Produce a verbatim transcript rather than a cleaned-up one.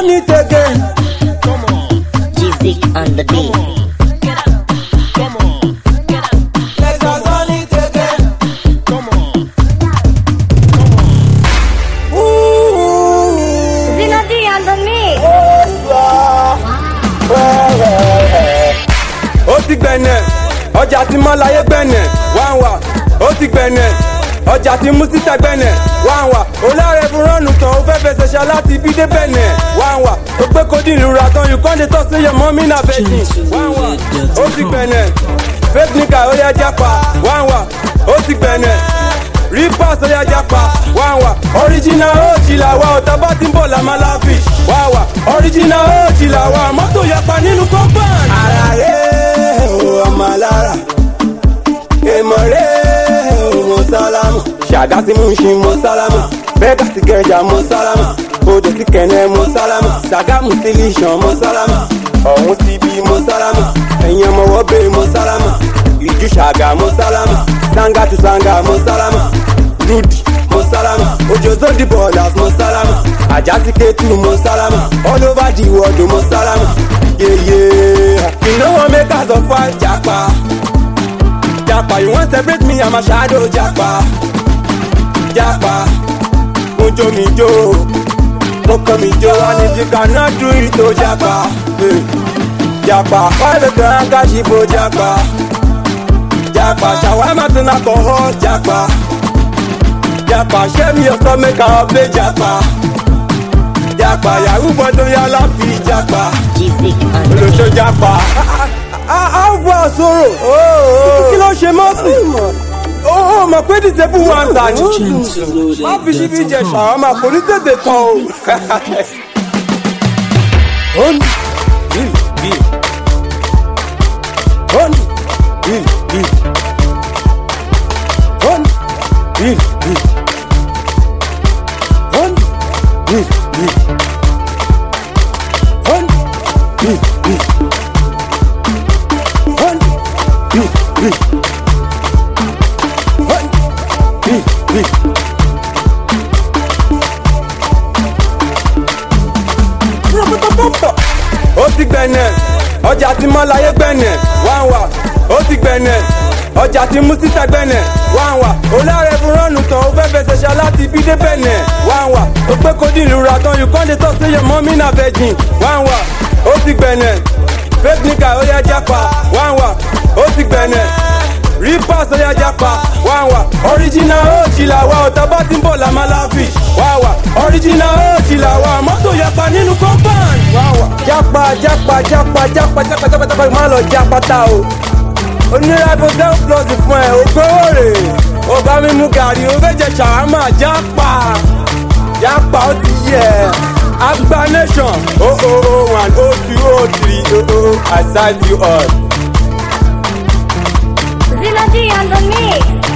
on it again. Come on. Music on the beat. Get up. Come on. Get up. Let's dance on it again. Come on. Come on. Ooh. Zinadi on the mix. Ó ti gbẹ̀nẹ̀, ọjà tí mọ́láyé gbẹ̀nẹ̀, wá ń wà. Ó ti gbẹ̀nẹ̀, ọjà tí mú síta gbẹ̀nẹ̀, wá ń wà. Olárẹ̀ fún rọ́ọ̀nù tán, ó fẹ́ fẹsẹ̀ ṣá láti bí dé bẹ̀nẹ̀, wá ń wà. Ó gbé kódì ìrora tán, you come dey talk say your mommy na virgin, wá ń wà. Ó ti gbẹ̀nẹ̀, fake nigga ó yá jápa, wá ń wà. Ó ti gbẹ̀nẹ̀, reapers ó yá jápa, wá ń wà. Original ó jì làwa, ọ̀tá bá ti ń bọ̀ làmá láfi, wá wà. Original ó jì làwa, mọ́tò yapa nínú compound. Ara rẹ̀ o ọmọ alára, èèmọ̀ rẹ̀ o mo sálámù. Ṣàgá sí mú ṣin mo sálámù, bẹ́ẹ̀gà sí kẹjà mo sálámù. Odò sí kẹ̀nẹ́ mo sálámù, Ṣàgámù sí lìṣàn mo sálámù. Ọ̀hún sí bí mo sálámù, ẹ̀yìn ọmọ wọ́bẹ̀ mo sálámù. Ìjú ṣàgà mo sálámù, sanga tu sanga mo sálámù. Rudy mo sálámù, Òjò Zodi Borders mo sálámù. Àjàsí Kétu mo sálámù, all over the world mo sálámù. Yeah, yeah. You know what make us of fight, Japa. Japa, you want separate me, I'm a shadow, Japa. Japa, Mojo mi jo, Moko mi jo, and if you cannot do it, oh Japa. Hey. Japa, why the grand cash for Japa? Japa, shawarma to alcohol, Japa. Japa, share me your stomach, I'll play Japa. Japa, yahoo boy to your lappy, Japa. Music on the Olóṣó beat. Japa. How far sọ̀rọ̀? Kí ló ṣe mọ́tò? Ó mọ̀ pé dìsẹ́bù wà ń tà ní. Má fi ṣíbí jẹ ṣàwámà kò ní tètè tán o. Oni bíl bíl. Oni bíl bíl. Oni bíl bíl. Oni bíl bíl. Oni bíl bíl. Oni bíl bíl. Oni bíl bíl. Ó ti gbẹ̀nẹ̀, ọjà tí mọ́láyé gbẹ̀nẹ̀, wá ń wà. Ó ti gbẹ̀nẹ̀, ọjà tí mú síta gbẹ̀nẹ̀, wá ń wà. Olárẹ̀ fún rọ́ọ̀nù tán, ó fẹ́ fẹsẹ̀ ṣá láti bí dé bẹ̀nẹ̀, wá ń wà. Ó gbé kódì ìrora tán, you come dey talk say your mommy na virgin, wá ń wà. Ó ti gbẹ̀nẹ̀, fake nigga ó yá jápa, wá ń wà. Ó ti gbẹ̀nẹ̀, reapers ó yá jápa, wá ń wà. Original ó jì làwa, ọ̀tá bá ti ń bọ̀ làmá láfi, wá wà. Original ó jì làwa, mọ́tò yapa nínú compound, wá wà. Jápa jápa jápa jápa jápa jápa jápa má lọ jápa tá o. Oníràbò seven plus fún ẹ, ògbówó rè. Ó bá mi mú gàrí, ó fẹ́ jẹ ṣàwámà, jápa. Jápa ó ti yẹ. Agba nation, oh oh oh one, oh two, oh three, oh oh, I size you all. Zinadi on the mix.